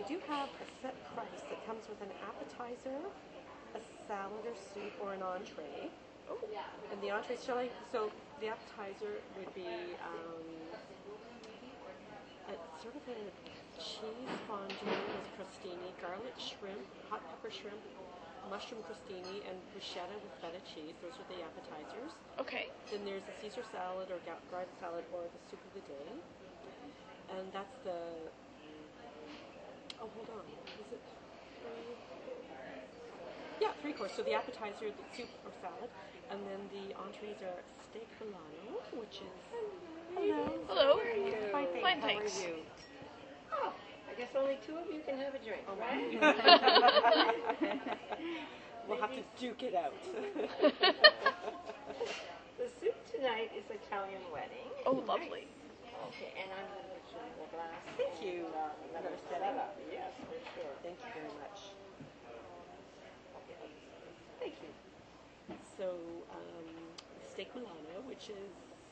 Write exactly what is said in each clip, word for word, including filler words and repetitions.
do have a set price that comes with an appetizer, a salad or soup, or an entree. Oh. And the entree, shall I? So the appetizer would be um, a, sort of a cheese fondue with crostini, garlic shrimp, hot pepper shrimp, mushroom crostini, and bruschetta with feta cheese. Those are the appetizers. Okay. Then there's a Caesar salad or garlic salad or the soup of the day. And that's the... Oh, hold on. Is it three? Yeah, three course. So the appetizer, the soup or salad, and then the entrees are steak Milano, which is... Hello. Hello. How are you? Fine, thanks. Fine, How thanks. are you? Oh, I guess only two of you can have a drink, Oh, right? We'll have to duke it out. The soup tonight is Italian wedding. Oh, lovely. Okay, and I'm going to put you in the glass. Thank you. And, uh, another Another setting? setup. Yes, for sure. Thank you very much. Okay. Thank you. So, um, steak Milano, which is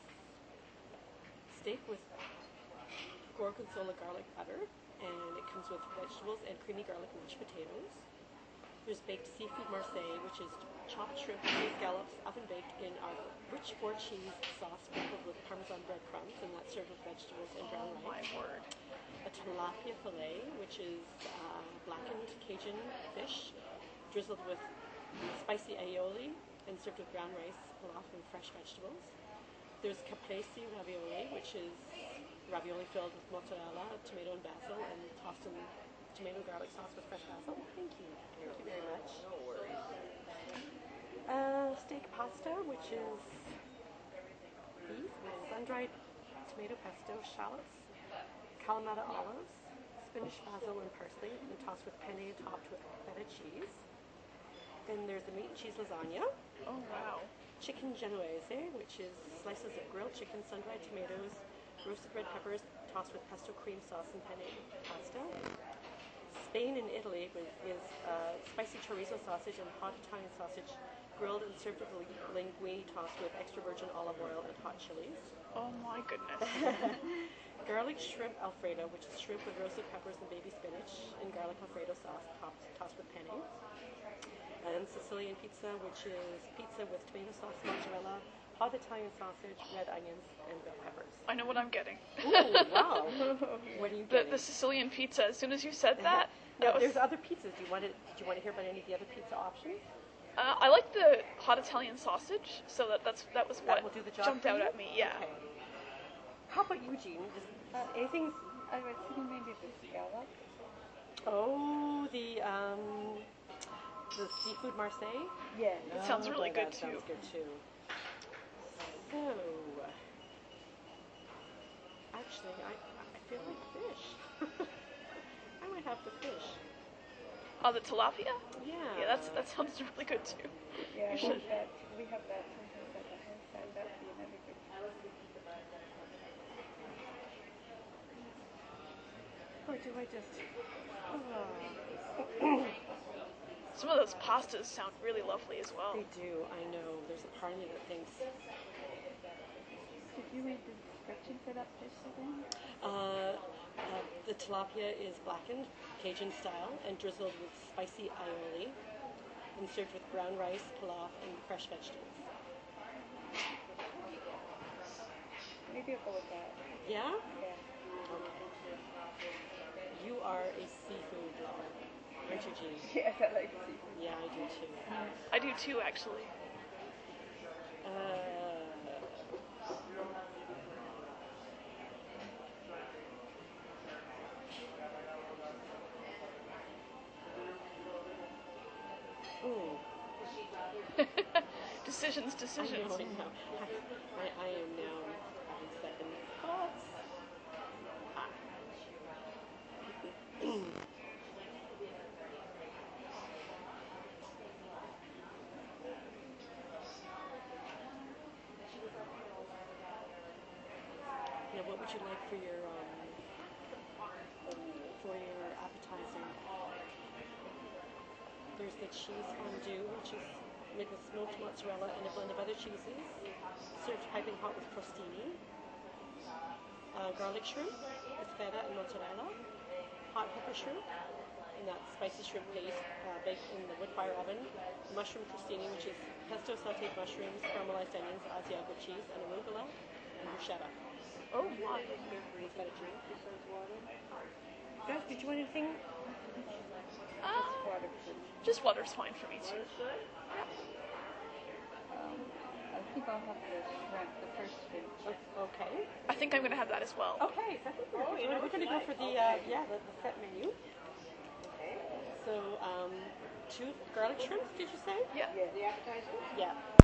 steak with gorgonzola garlic butter, and it comes with vegetables and creamy garlic mashed potatoes. There's baked seafood Marseille, which is chopped shrimp, cheese scallops, oven baked in our rich four cheese sauce sprinkled with Parmesan breadcrumbs, and that's served with vegetables and brown Oh my rice. word. A tilapia fillet, which is uh, blackened Cajun fish, drizzled with spicy aioli, and served with brown rice, pilaf, and fresh vegetables. There's caprese ravioli, which is ravioli filled with mozzarella, tomato, and basil, and tossed in tomato garlic sauce with fresh basil. Thank you. Thank you very much. No worries. Uh, steak pasta, which is beef with sun-dried tomato pesto, shallots, Kalamata olives, spinach, basil, and parsley, and tossed with penne topped with feta cheese. Then there's the meat and cheese lasagna. Oh, wow. Chicken genoese, which is slices of grilled chicken, sun-dried tomatoes, roasted red peppers, tossed with pesto cream sauce and penne pasta. Spain and Italy is, is uh, spicy chorizo sausage and hot Italian sausage, grilled and served with linguine tossed with extra virgin olive oil and hot chilies. Oh my goodness. Garlic shrimp alfredo, which is shrimp with roasted peppers and baby spinach and garlic alfredo sauce topped, tossed with penne. And Sicilian pizza, which is pizza with tomato sauce, mozzarella, hot Italian sausage, red onions, and bell peppers. I know what I'm getting. Ooh, wow. What are you The, getting? the Sicilian pizza, as soon as you said that, No, that was, there's other pizzas. Do you want to? Did you want to hear about any of the other pizza options? uh, I like the hot Italian sausage, so that that's that was That what will do the job jumped for out you? at me, yeah. Okay. How about you, Jean? Just, uh, anything? I was thinking maybe the scallop. Oh, the um, the seafood Marseille. Yeah. It sounds really Oh, good, that too. Sounds good too. So, actually, I I feel like fish. I might have the fish. Oh, the tilapia? Yeah. Yeah, that's that sounds really good too. Yeah, You I should. think that we have that sometimes at the house, and that'd be another good. Or do I just? Oh. Some of those pastas sound really lovely as well. They do. I know. There's a part of me that thinks. Did you read the description for that fish again? Uh, uh, the tilapia is blackened, Cajun style, and drizzled with spicy aioli, and served with brown rice, pilaf, and fresh vegetables. Maybe I'll go with that. Yeah? Yeah. Okay. You are a seafood lover, aren't you, Jean? Yes, I like seafood. Yeah, I do too. I do too, actually. Uh, ooh. Decisions, I decisions. know, I know. I, I am now having second thoughts. Ah. Now, what would you like for your um, for your appetizer? There's the cheese fondue, which is made with smoked mozzarella and a blend of other cheeses, served piping hot with crostini. Uh, garlic shrimp with feta and mozzarella. hot pepper shrimp, and that's spicy shrimp based, uh, baked in the wood fire oven. Mushroom crostini, which is pesto sauteed mushrooms, caramelized onions, Asiago cheese, and arugula, and bruschetta. Oh my. Is that a drink besides water? Guys, did you want anything? Uh, Water, please. just water's fine for me too. Water's good? Um, I think I'll have the shrimp, the first thing. O- Okay. I think I'm gonna have that as well. Okay, so I think we're, Oh, you know we're what going to you go like. for the, uh, yeah, the, the set menu. Okay. So, um, two garlic shrimps, did you say? Yeah. The appetizer? Yeah.